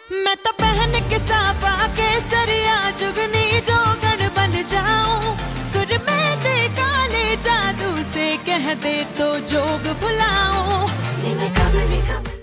मैं तो पहन के साफा केसरिया जुगनी जोगन बन जाऊं। सुर में दे काले जादू से कह दे तो जोग भुलाऊं।